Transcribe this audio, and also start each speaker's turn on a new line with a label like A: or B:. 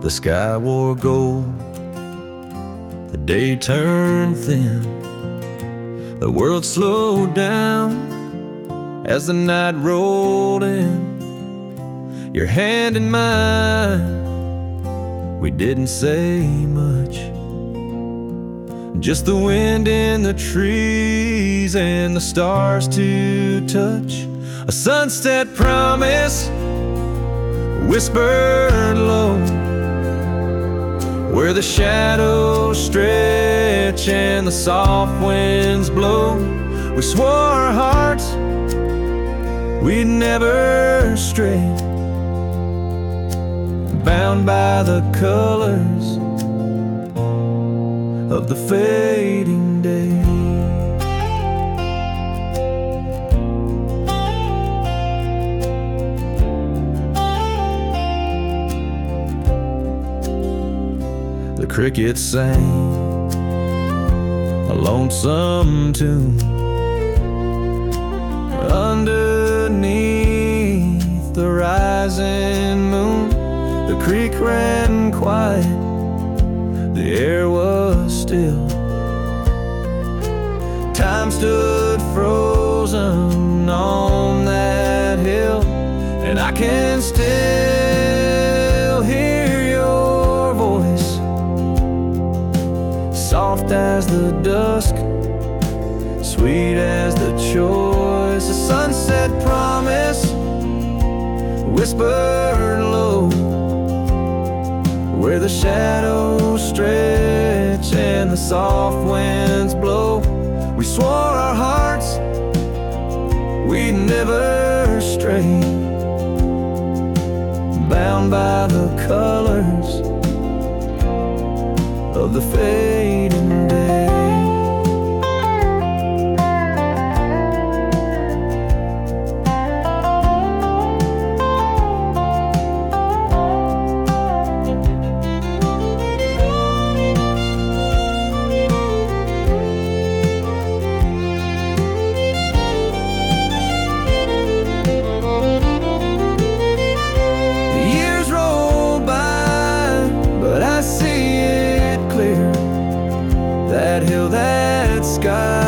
A: The sky wore gold, the day turned thin, the world slowed down as the night rolled in. Your hand in mine, we didn't say much, just the wind in the trees and the stars to touch. A sunset promise whispered low, where the shadows stretch and the soft winds blow. We swore our hearts we'd never stray, bound by the colors of the fading day. The crickets sang a lonesome tune underneath the rising moon. The creek ran quiet, the air was still. Time stood frozen on that hill, and I can still hear your voice, soft as the dusk, sweet as the choice. A sunset promise whispered low, where the shadows stretch and the soft winds blow. We swore our hearts we'd never stray, bound by the colors of the fading day. That hill, that sky,